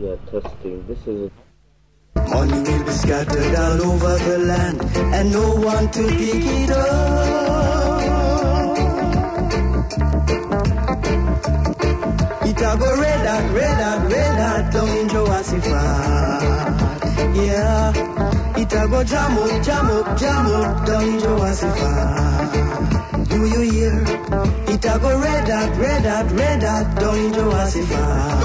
Yeah, testing. This is Money will be scattered all over the land, and no one to pick it up. It a go red hot, down in Jehoshaphat. Yeah, it a go jam up, down in Jehoshaphat. Do you hear? It a go red hot, down in Jehoshaphat.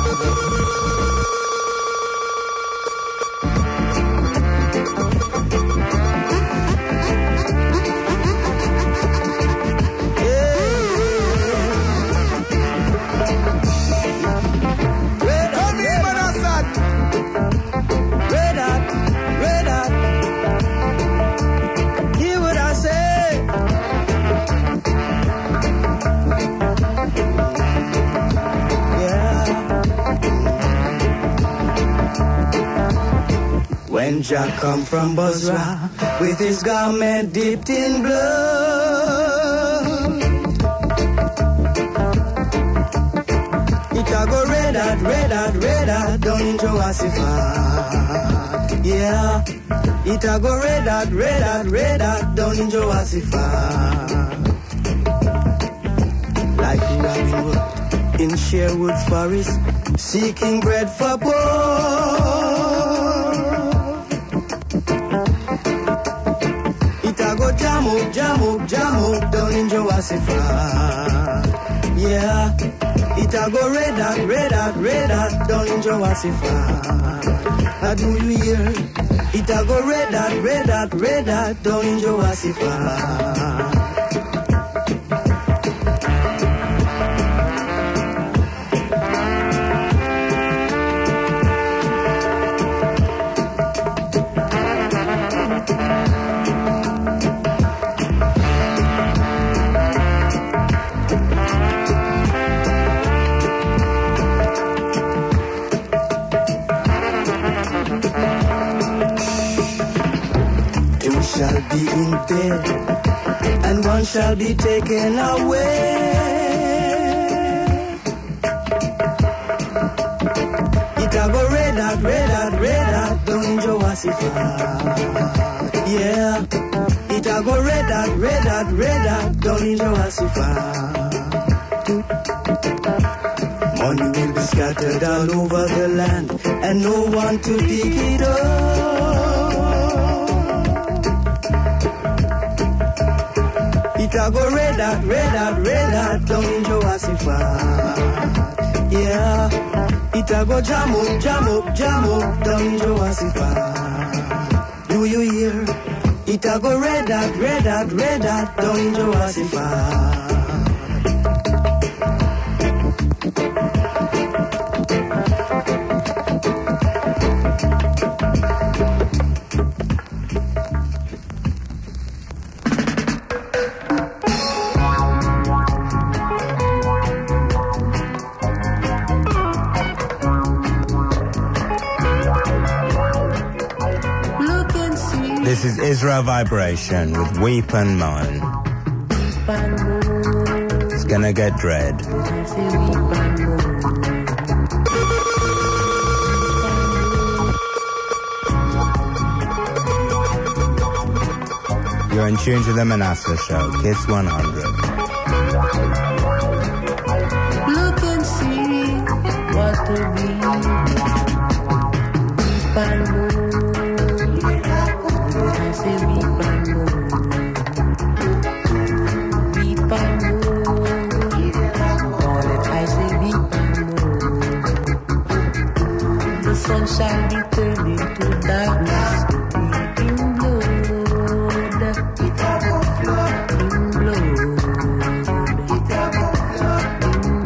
When Jah come from Bozrah with his garment dipped in blood, it a go red hot, down in Jehoshaphat. Yeah, it a go red hot, down in Jehoshaphat. Like Robin Hood in Sherwood Forest, seeking bread for poor. Jam up, down in Jehoshaphat. Yeah, it a go red hot, down in Jehoshaphat. Do you hear? It a go red hot, down in Jehoshaphat. Shall be in bed, and one shall be taken away. It a go red hot, down in Jehoshaphat. Yeah, it a go red hot, down in Jehoshaphat. Money will be scattered all over the land, and no one to pick it up. It a go red hot, down in Jehoshaphat. Yeah, it a go jam up, down in Jehoshaphat. Do you hear? It a go red hot, down in Jehoshaphat. This is Israel Vibration with Weep and Moan. It's gonna get dread. You're in tune to the Manasseh Show, Kiss 100. Look and see what will be. Weep and moan. Shall be turned into darkness in blood. It a go flood in blood. It a go flood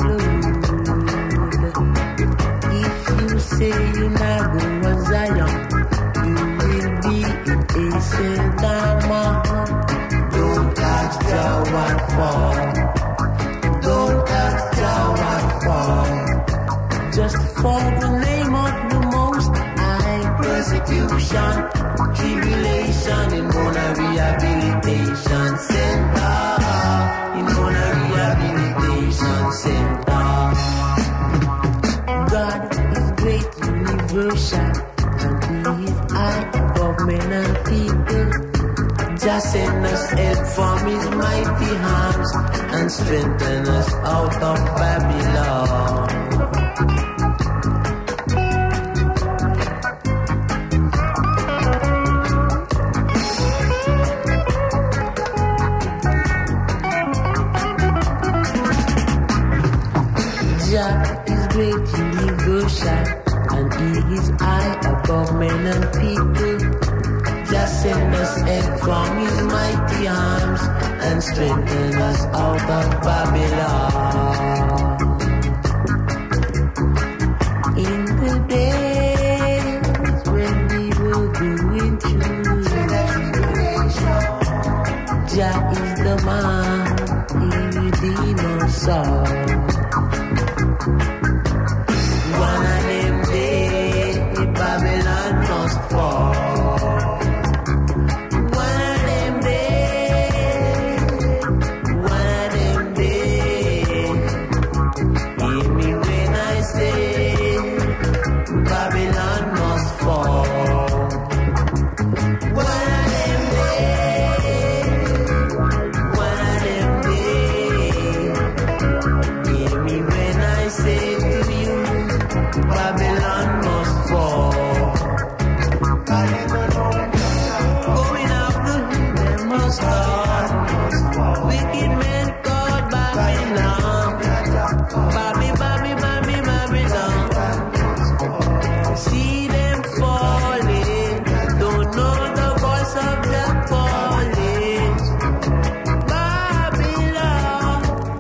in blood. If you say you not go to Zion, you will be in a Sedama. Don't ask Jah what for. Don't ask Jah what for. Just for the name of the Most High. Persecution, tribulation in Mona Rehabilitation Center. In Mona Rehabilitation Center. God is great, universe. universal, and He is high above men and people. Just send us help from His mighty hands and strengthen us out of Babylon. Jah is great, universal, and He is high above men and people. Just send us help from His mighty arms and strengthen us out of Babylon. In the days when we were going through, Jah is the man, He redeemed us all. One of them days, Babylon must fall. Babylon must fall. One of them days. Hear me when I say to you, Babylon must fall. Going up the hill, they must fall. Wicked men called Babylon. Babylon. See them falling, don't know the voice of the calling. Babylon.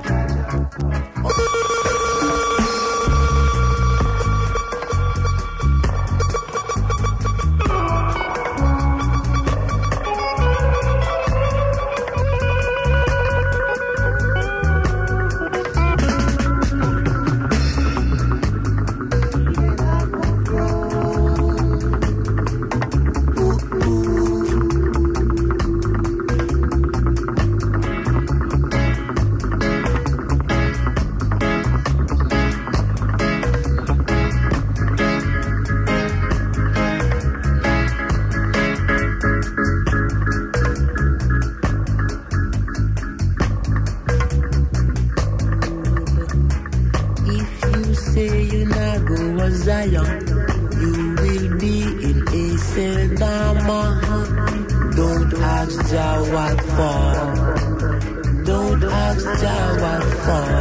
Zion, you will be in Esedama. Don't ask Jah what for. Don't ask Jah what for.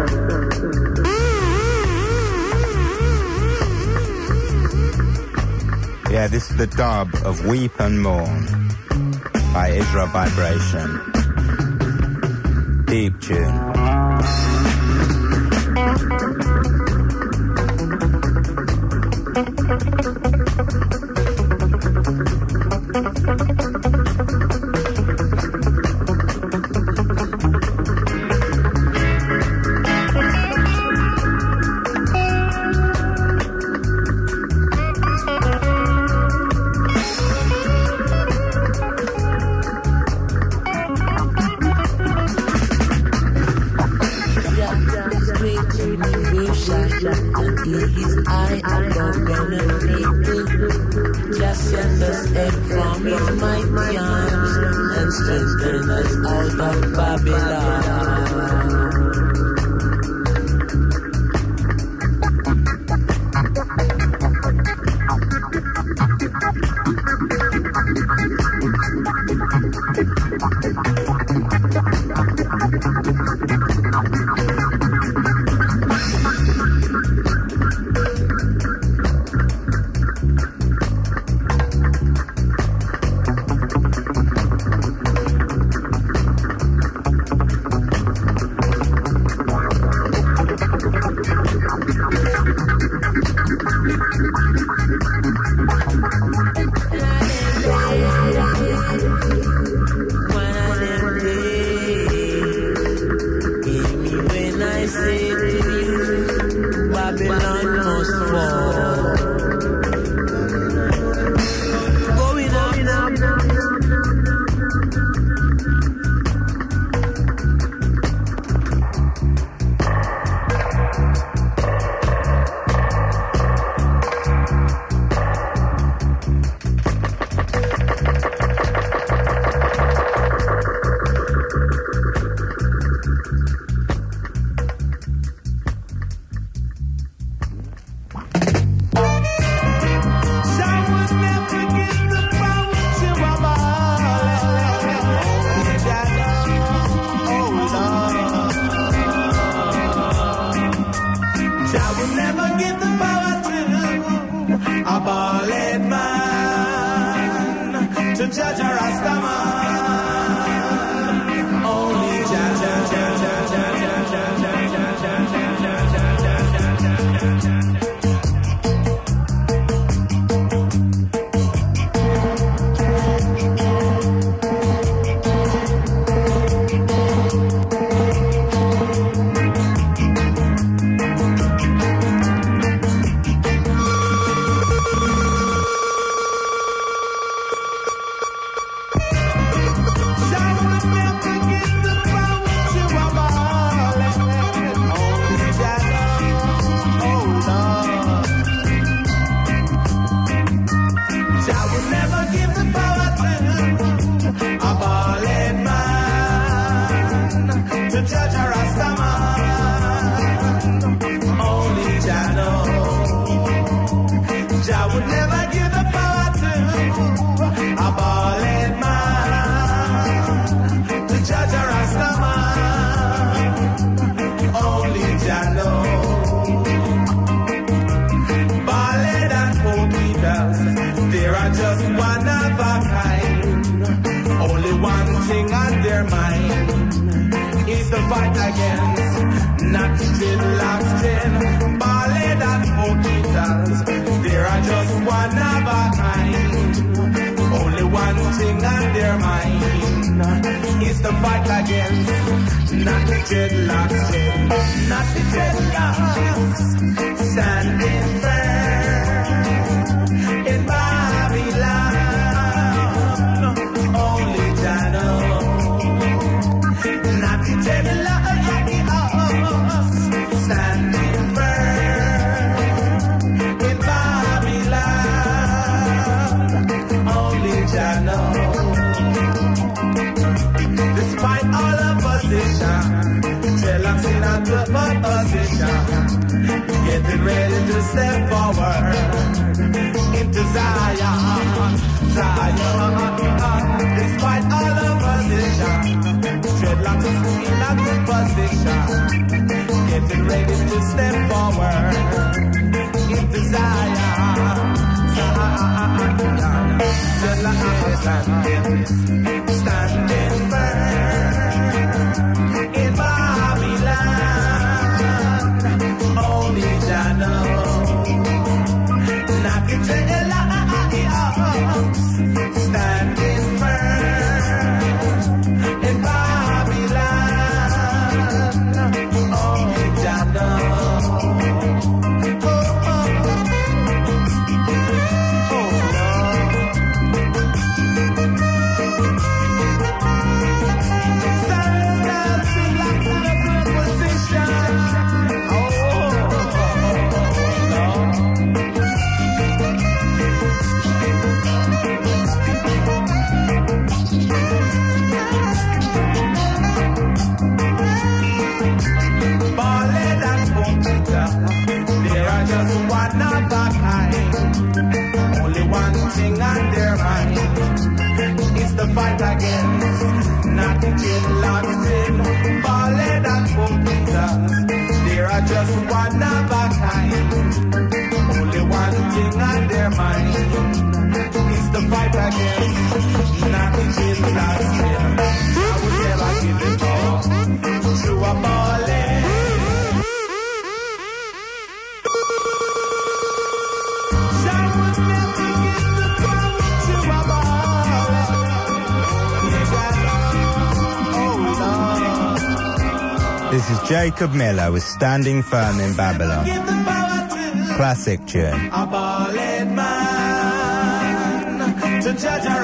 Yeah, this is the dub of Weep and Mourn by Israel Vibration. Deep tune. will never give the power to a bald man to judge a Rastaman. Only Jah, Jah, Jah, Jah, Jah, Jah, Jah, Jah, Jah, Jah, Jah, fight against not dreadlocks, gin, ballad and poquitas. There are just one of a kind. Only one thing on their mind is the fight against not the dreadlocks, gin, not the dreadlocks. Standing firm in Babylon. Only Jah knows. Not the dreadlocks, standing firm in Babylon. Only Jah knows. Despite all opposition, dreadlocks in a good position, getting ready to step forward into Zion, Zion. Despite all opposition, dreadlocks in a good position, getting ready to step forward into Zion, Zion. Dreadlocks standing firm in Babylon. Only Jah knows. Not the dreadlocks standing firm in Babylon. Only Jah knows. Fight against not the dreadlocks, ballad and poquitas. There are just one of a kind. Only one thing on their mind is the fight against not the dreadlocks. I would never give it all to a ballad. This is Jacob Miller with Standing Firm in Babylon. Classic tune. A bald man to judge a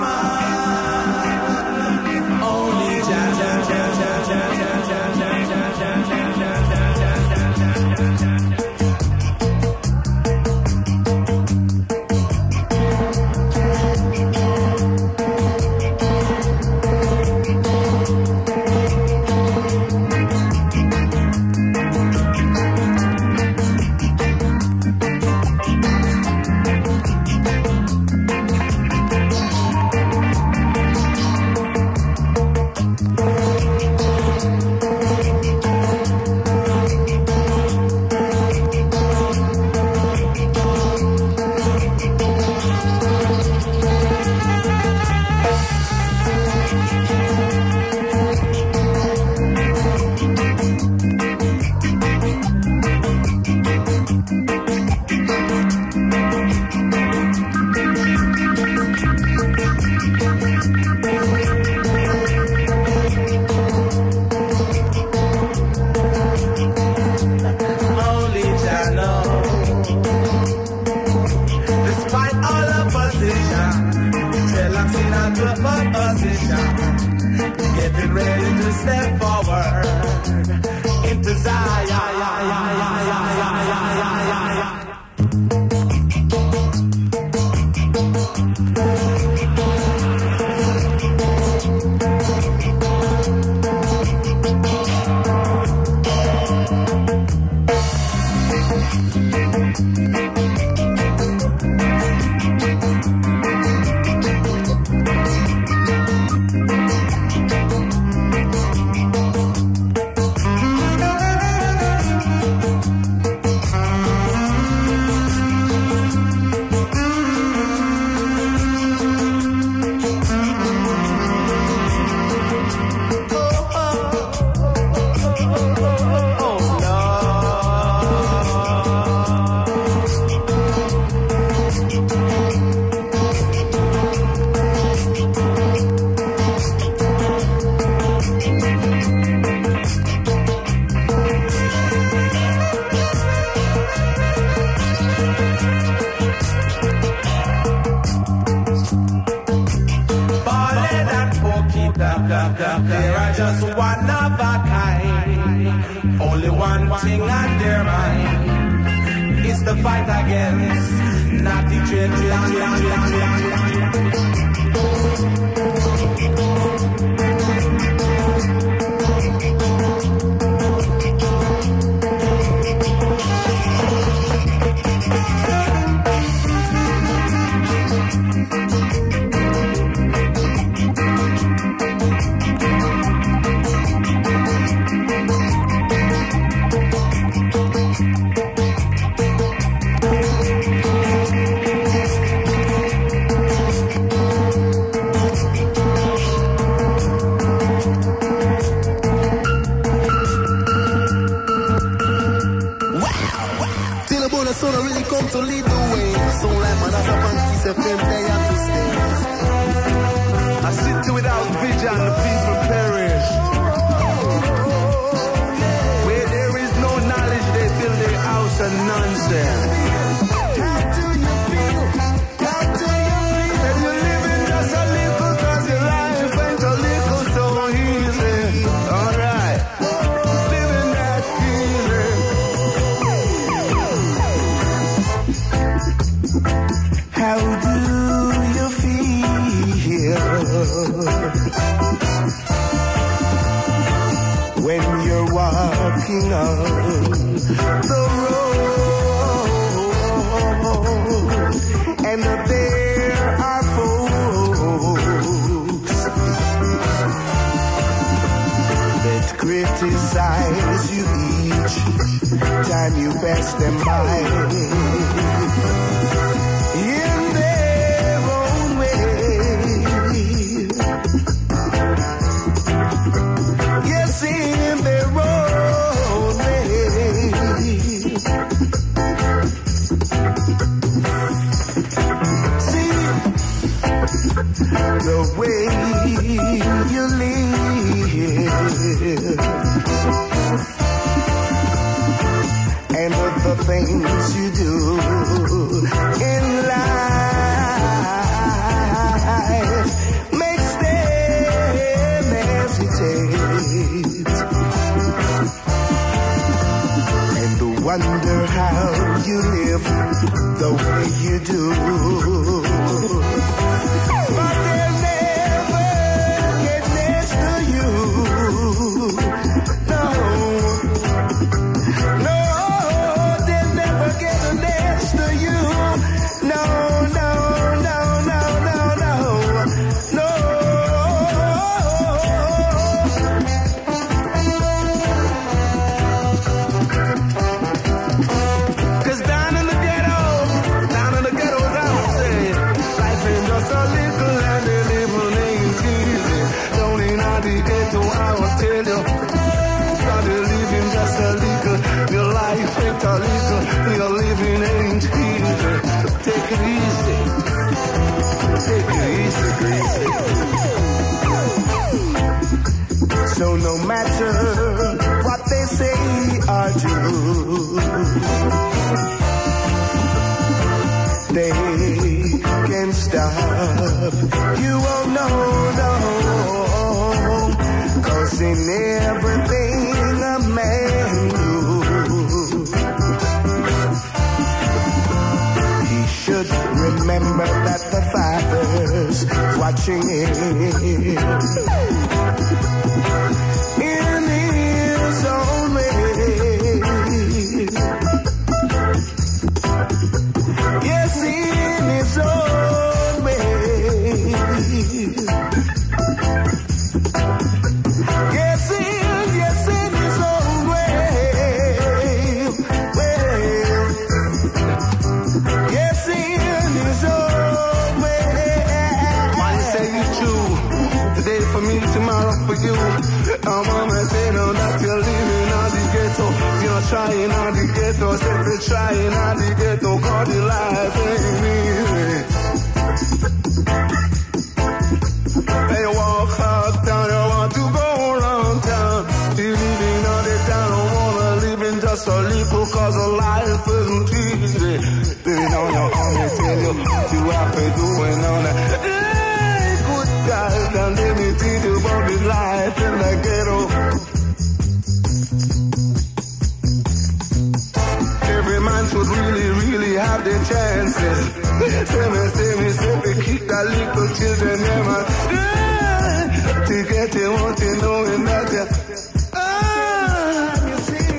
Rastaman. Only Jah, Jah, Jah, Jah, Jah, Jah, Jah, Jah, Jah, Jah, Jah, Getting ready to step forward into Zion. They are just one of a kind. Only one thing on their mind is the fight against naughty To lead the way, so like man as a monkey, say fame they have to stay. A city without vision, the people perish. Where there is no knowledge, they build their house of nonsense. How do you feel? How do you feel? And you're living just a little, cause your life ain't a little so easy. Alright, living that feeling. How do you feel when you're walking on the road and there are folks that criticize you each time you pass them by? The way you live and the things you do in life makes them hesitate and wonder how you live the way you do. Cause down in the ghetto, down in the ghetto, down stop, you won't know, no. 'Cause in everything a man do, he should remember that the Father's watching him in his own way. Yes, in his own way. Yes, in his own way. Yes, in his own way. Why you say you true? Today for me, tomorrow for you. Mama say no, that you're living on the ghetto. You're trying on the ghetto. Said you're trying on the ghetto. Cause the life ain't easy. They walk uptown, you want to go around town. You living on the town, don't wanna live in just a little. Cause the life isn't easy. Living on your own, they tell you you have to do it on that. Hey, good God, and let me tell you about the life in the ghetto. Every man should really have the chances. Say me, keep that little children, them to get you what you know and that you. You see,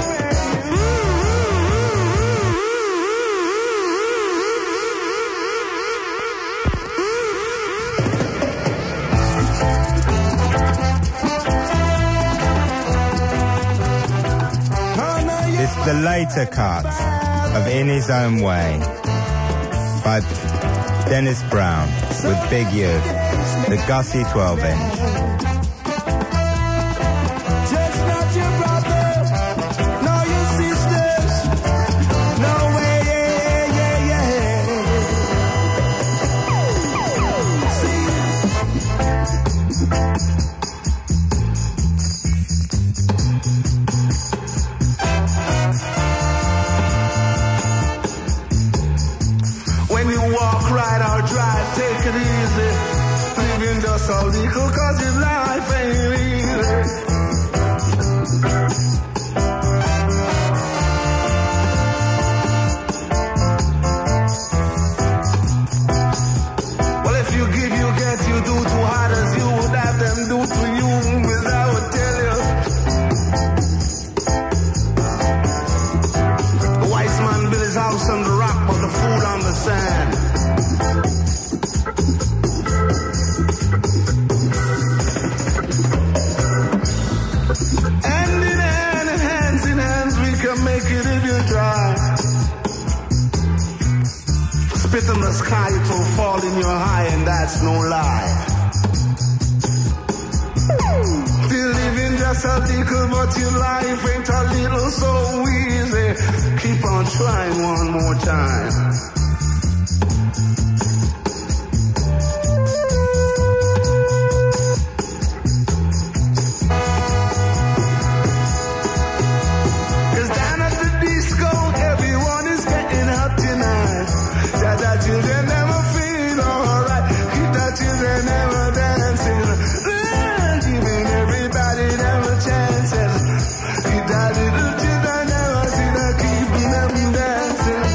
It's the later cut of In His Own Way by Dennis Brown with Big Youth, the Gussie 12-inch. Just not your brother, nor your sisters. No way, yeah. See, when you walk, ride or drive, take it easy. Living just a little cause your life ain't easy. Well, if you give, you get, you do too hard as you would have them do to you, as I would tell you. The wise man built his house on the rock, but the fool on the sand. Hand in hand and hands in hands, we can make it if you try. Spit in the sky, it will fall in your eye, and that's no lie. Still living just a little, but your life ain't a little so easy. Keep on trying one more time. Cause down at the disco, everyone is getting up tonight. That children never feel alright. Keep that children never dancing. Giving everybody them a chance. Keep that little children never see that, keeping them dancing.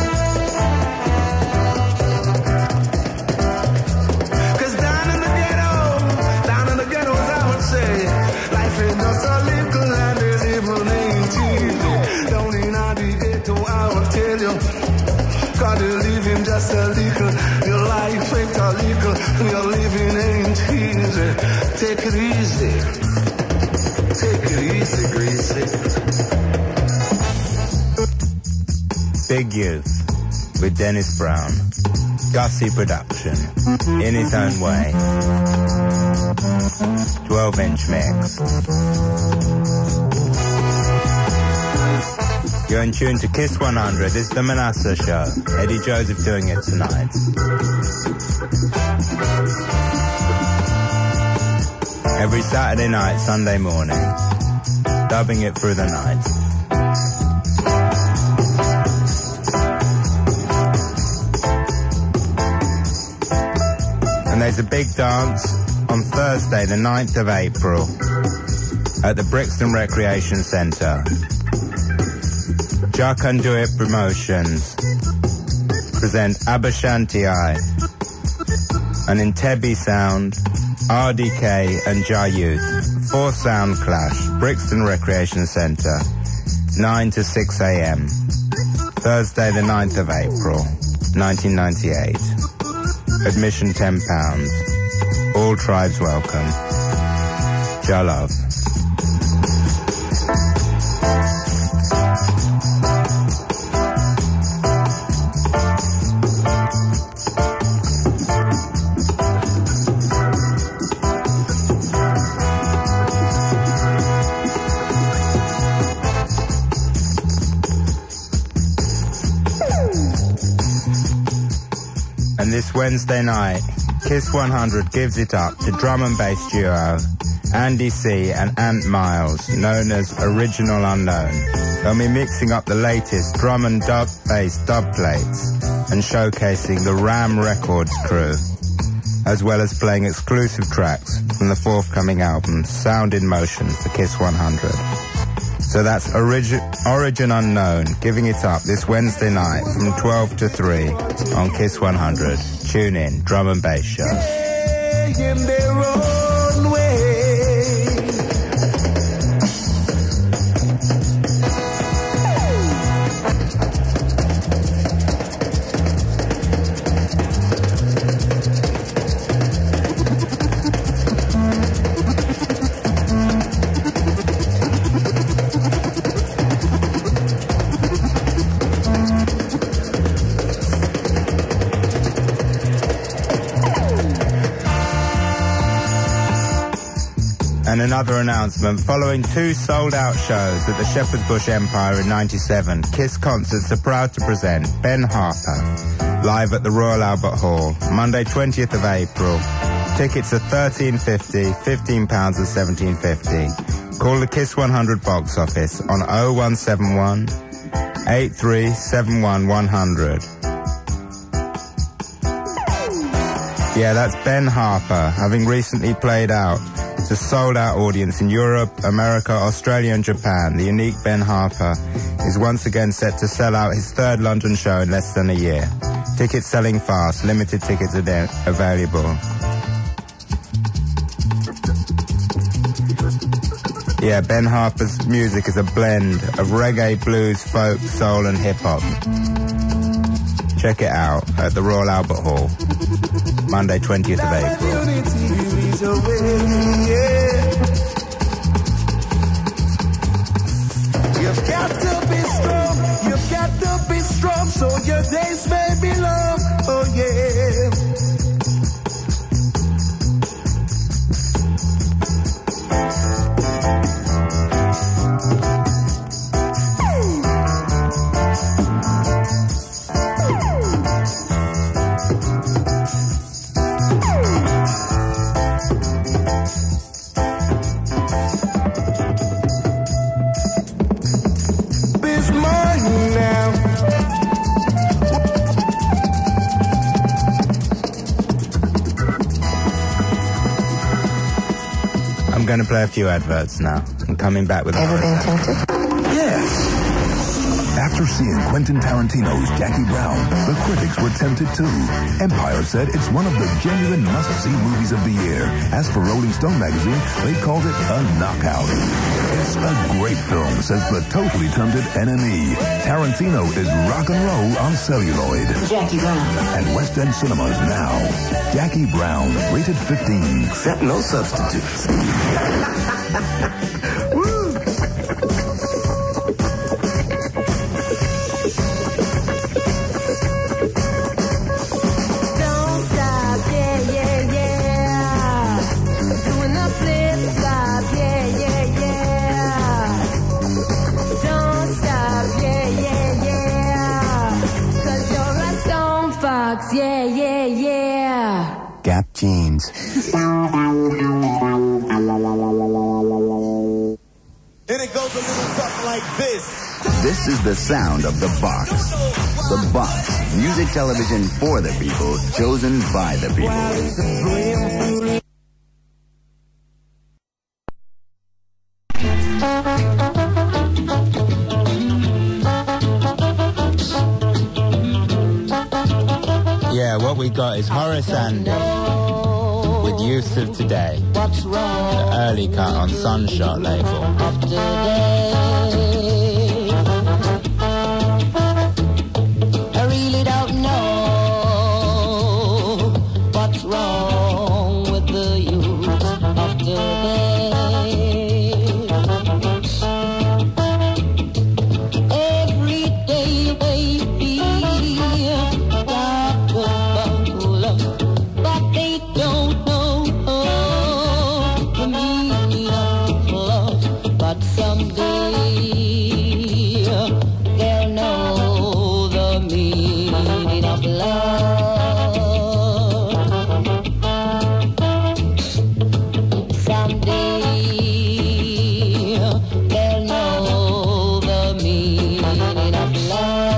Cause down in the ghettos I would say, life ain't just a little and the living ain't easy. Down in the ghetto I would tell you, God, you're living just a little. Your life ain't a little. Your living ain't easy. Take it easy. Take it easy, Greasy. Big Youth with Dennis Brown. Gussie production. In His Own Way. 12-inch mix. You're in tune to Kiss 100. This is the Manasseh Show. Eddie Joseph doing it tonight. Every Saturday night, Sunday morning. Dubbing it through the night. a big dance on Thursday, the 9th of April, at the Brixton Recreation Centre. Jakanduit Promotions present Abashanti I, and Entebbe Sound, RDK and Jayuth. 4 sound clash, Brixton Recreation Centre, 9 to 6 a.m. Thursday the 9th of April, 1998. Admission £10. All tribes welcome. Jalove. And this Wednesday night, Kiss 100 gives it up to drum and bass duo Andy C and Ant Miles, known as Original Unknown. They'll be mixing up the latest drum and bass dub plates and showcasing the Ram Records crew, as well as playing exclusive tracks from the forthcoming album Sound in Motion for Kiss 100. So that's Origin Unknown giving it up this Wednesday night from 12 to 3 on Kiss 100. Tune in, Drum and Bass Show. In their own way. And another announcement, following 2 sold-out shows at the Shepherd's Bush Empire in '97, Kiss Concerts are proud to present Ben Harper, live at the Royal Albert Hall, Monday 20th of April. Tickets are £13.50, £15 and £17.50. Call the Kiss 100 box office on 0171 8371 100. Yeah, that's Ben Harper, having recently played out to sold-out audience in Europe, America, Australia and Japan. The unique Ben Harper is once again set to sell out his 3rd London show in less than a year. Tickets selling fast, limited tickets are available. Yeah, Ben Harper's music is a blend of reggae, blues, folk, soul and hip-hop. Check it out at the Royal Albert Hall, Monday 20th of April. You've got to be strong, you've got to be strong, so your days may be long, oh yeah. I'm going to play a few adverts now. I'm coming back with Ever been tempted? Yes. After seeing Quentin Tarantino's Jackie Brown, the critics were tempted too. Empire said it's one of the genuine must-see movies of the year. As for Rolling Stone magazine, they called it a knockout. It's a great film, says the totally tempted NME. Tarantino is rock and roll on celluloid. Jackie Brown. At West End Cinemas now. Jackie Brown, rated 15. Except no substitutes. Yeah, yeah, yeah. Gap Jeans. And it goes a little something like this. This is the sound of the box. The box Music television for the people, chosen by the people. Yeah, what we got is Horace Andy with Youth of Today. What's wrong? The early cut on Sunshot label. Of today? I really don't know what's wrong with the youth of today. Every day they feel but they don't know the meaning of love. But someday they'll know the meaning of love. Someday they'll know the meaning of love.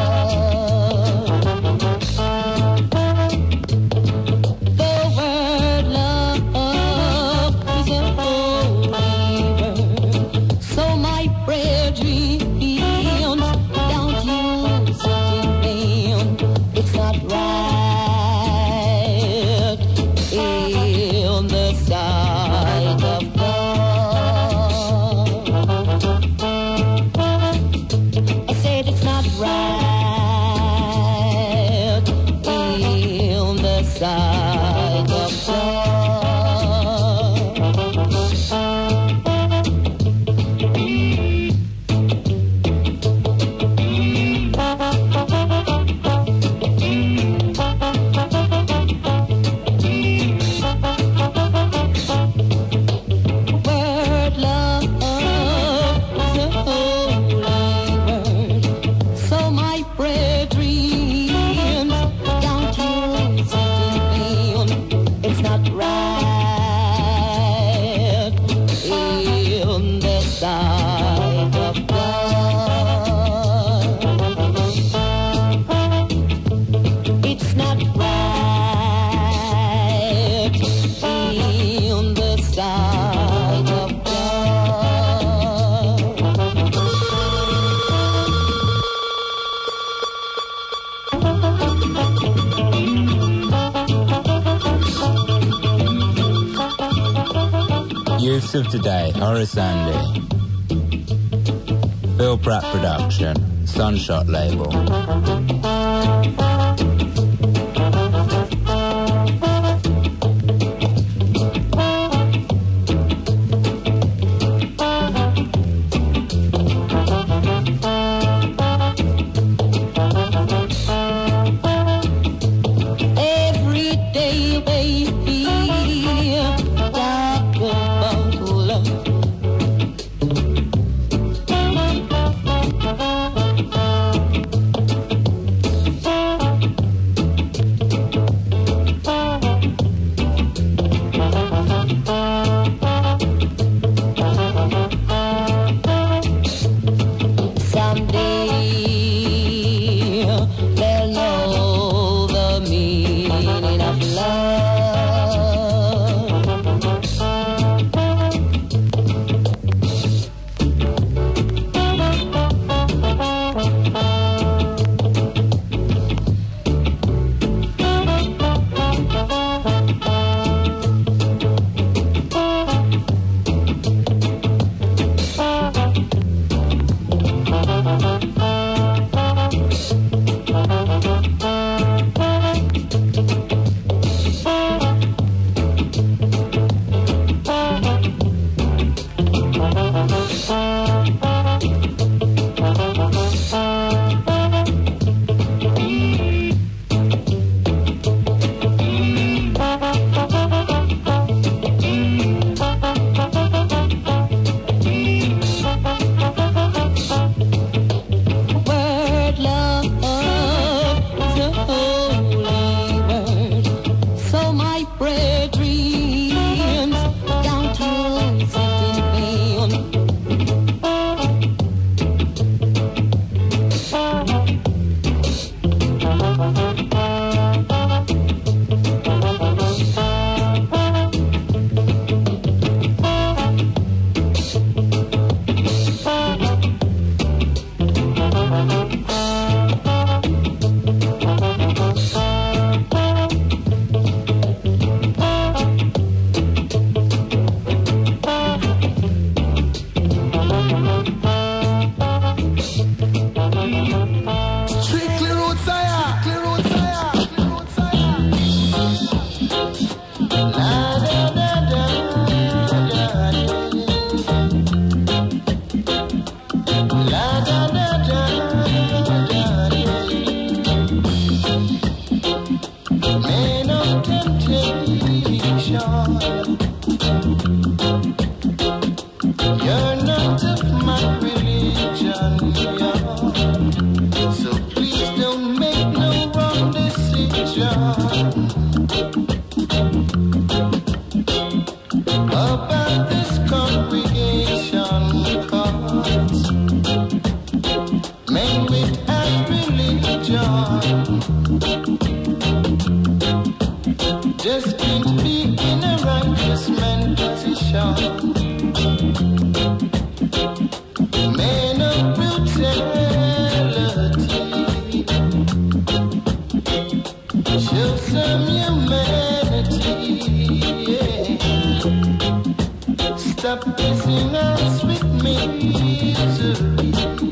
Youth of Today, Horace Andy. Phil Pratt production, Sunshot label. Just can't be in a righteous man position. Man of brutality, show some humanity, yeah. Stop kissing us with misery.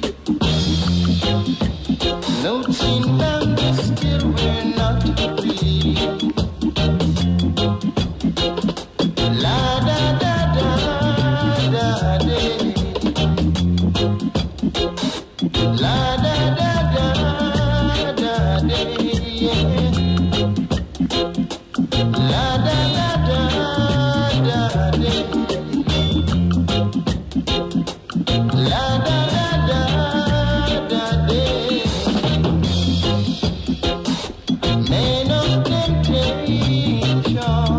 No chain down the still we're not free. La da da da da day. La da da da da day. La da da da da day. La da da da da day. Man of temptation,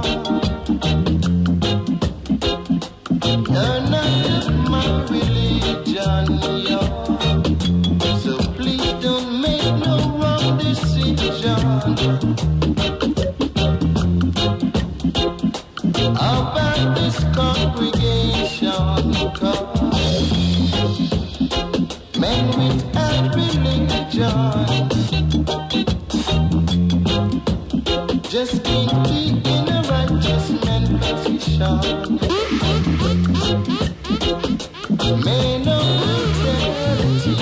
you're not of my religion, yo. So please don't make no wrong decision about this congregation, 'cause men without religion just can't be in a righteous man position. Man of brutality,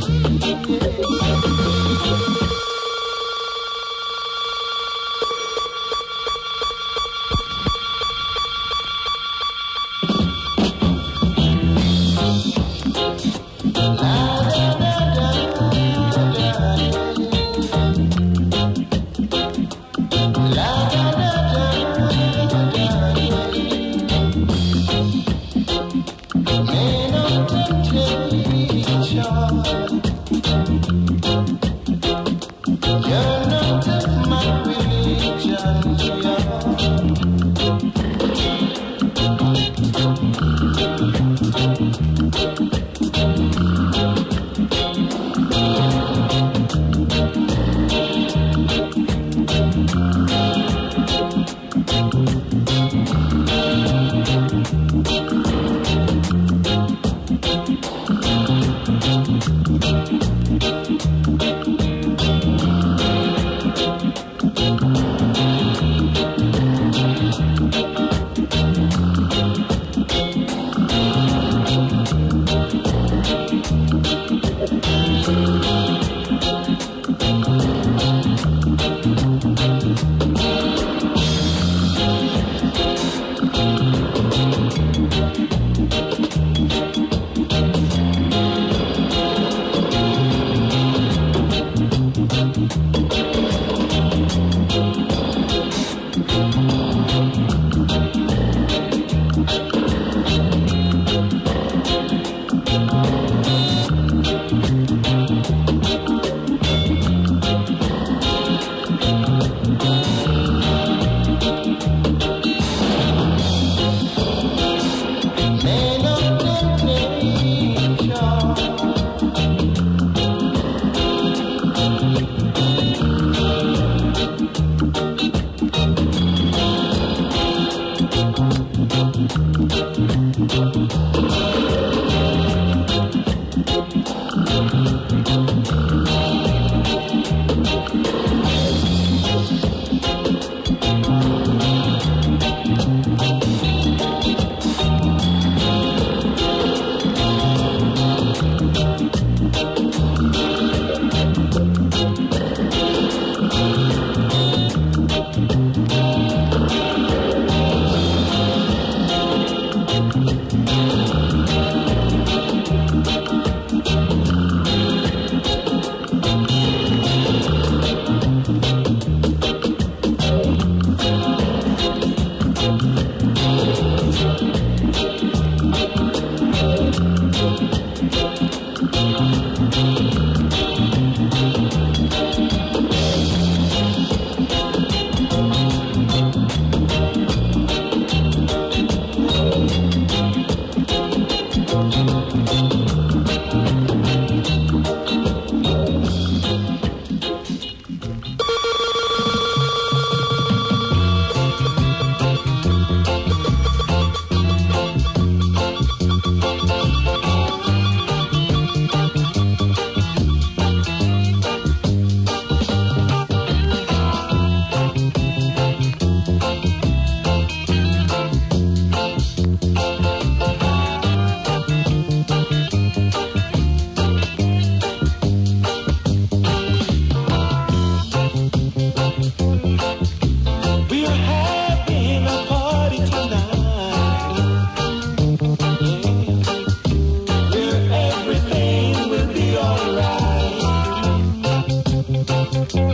you're not of my religion, yo.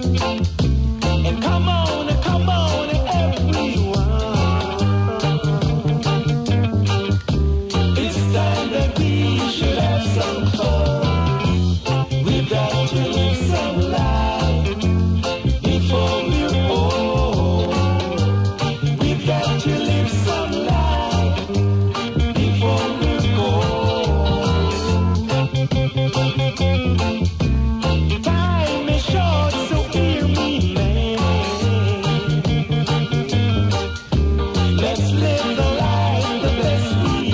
And come on, everyone. It's time that we should have some fun. We've got to live some life before we're old. We've got to live some life before we're old. Time is short, so hear me, man. Let's live the life the best we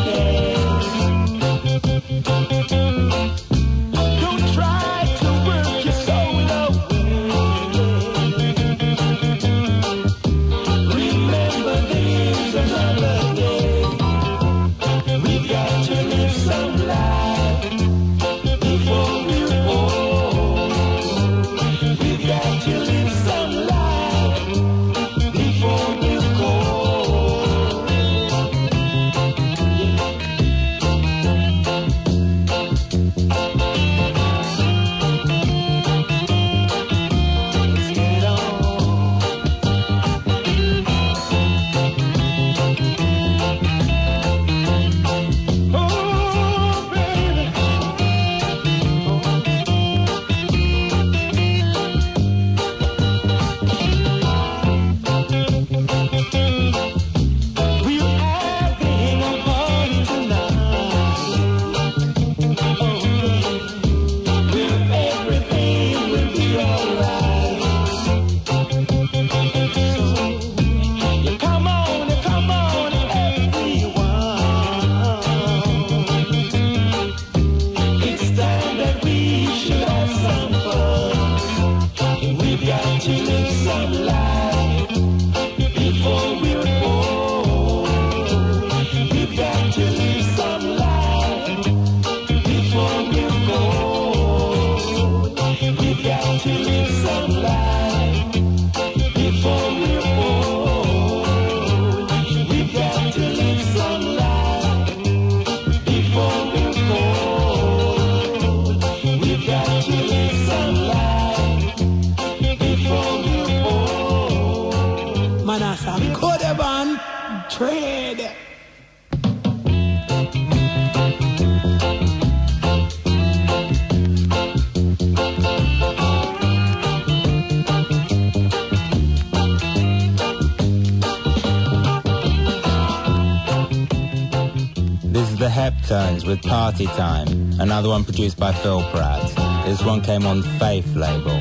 can. Don't try to work your soul away. Remember there's another day. We've got to live some life before we're old. We've got to live some life before we're old. Let's get on. Oh, baby. We're having a party tonight. Oh, where everything will be alright. So, you come on, everyone. It's time that we should have some fun. And we've got to live some life before we're old. We've got to live some life before we're old. We've got to live some life before we're old. We've got to live some life before we're old. We've got to live some life before we're old. Man, I say, Codeban, trade. This is the Heptones with Party Time, another one produced by Phil Pratt. This one came on Faith label.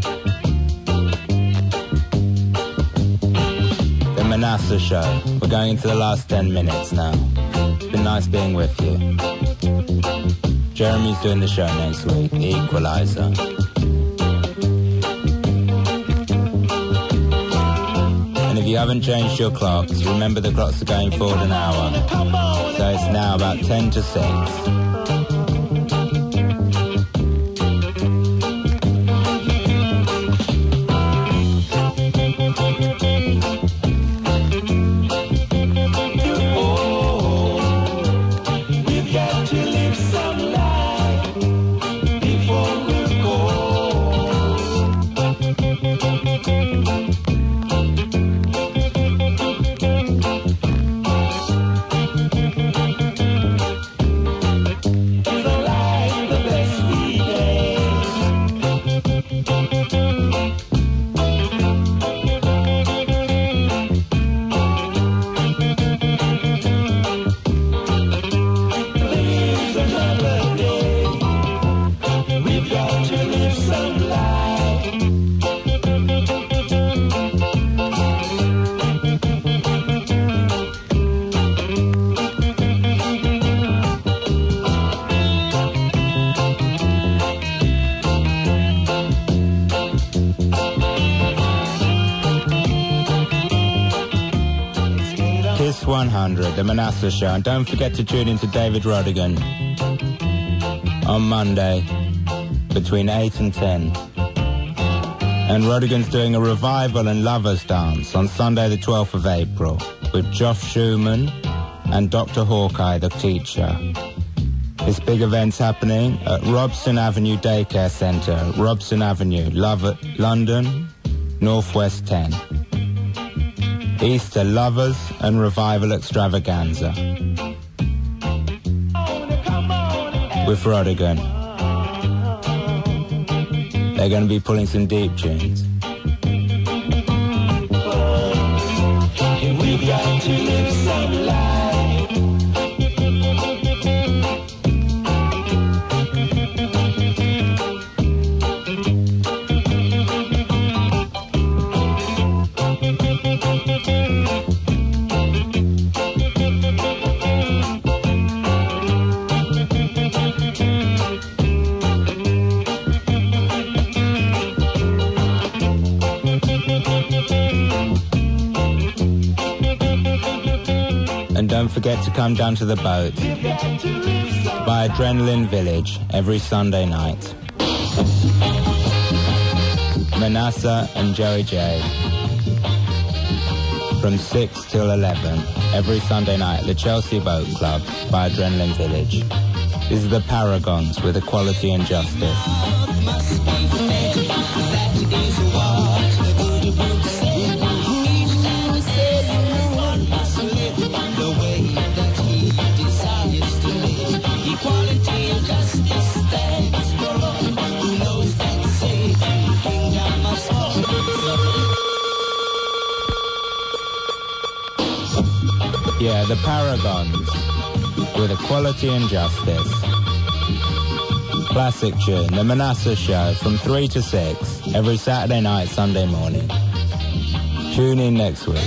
The Manasseh Show. We're going into the last 10 minutes now. It's been nice being with you. Jeremy's doing the show next week, The Equalizer. And if you haven't changed your clocks, remember the clocks are going forward an hour. So it's now about 10 to 6. We've got to live some life before we're the life the best we There's another day. We've got to live some life. Kiss 100, the Manasseh Show. And don't forget to tune in to David Rodigan on Monday between 8 and 10. And Rodigan's doing a revival and lovers dance on Sunday the 12th of April with Josh Schumann and Dr. Hawkeye, the teacher. This big event's happening at Robson Avenue Daycare Centre, Robson Avenue, London, Northwest 10. Easter Lovers and Revival Extravaganza with Rodigan. They're going to be pulling some deep tunes. We've got to live some life. And don't forget to come down to the boat by Adrenaline Village every Sunday night. Manasseh and Joey J from 6 till 11 every Sunday night at the Chelsea Boat Club by Adrenaline Village. This is the Paragons with Equality and Justice. Yeah, the Paragons with Equality and Justice. Classic tune, the Manasseh Show from 3 to 6 every Saturday night, Sunday morning. Tune in next week.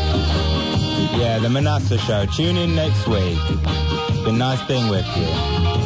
The Manasseh Show. Tune in next week. It's been nice being with you.